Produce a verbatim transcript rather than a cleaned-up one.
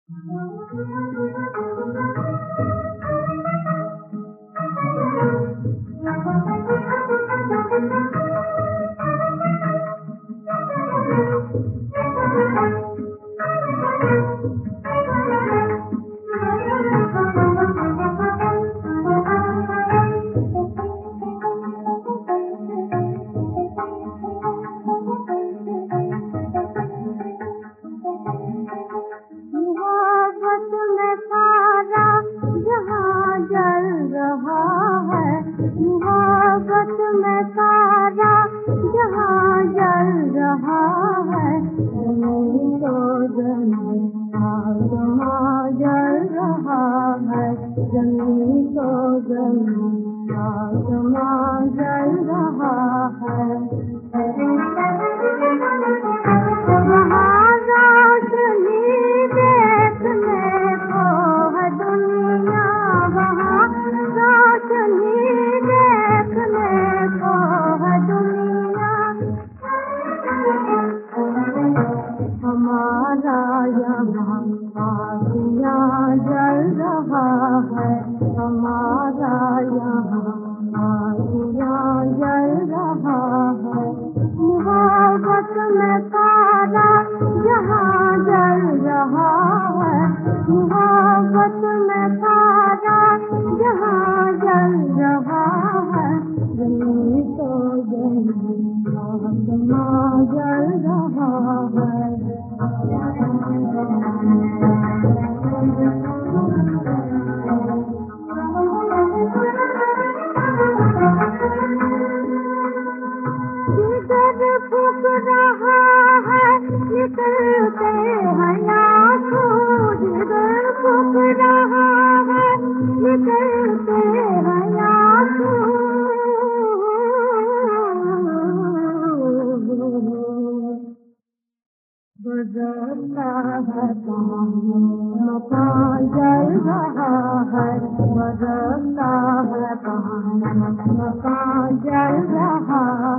मोहब्बत में सारा जहां जल रहा है, जमीन तो जमीन आसमां जल रहा है, जमीन तो जमीन आसमां जल रहा है। वहाँ रोशनी देखने को है दुनिया, वहाँ रोशनी देखने को है दुनिया। हमारा यहाँ आसियाँ जल रहा है, हमारा यहाँ आसियाँ जल रहा है। मोहब्बत में सारा जहाँ जल रहा है, मोहब्बत में सारा जहाँ जल रहा है, जमीन तो जमीन आसमां जल रहा है। जिगर फूक रहा है, निकलते हैं आंसू, जिगर फूक रहा है, निकलते हैं आंसू। बदलता है मकान जल रहा है, बदलता है मकान जल रहा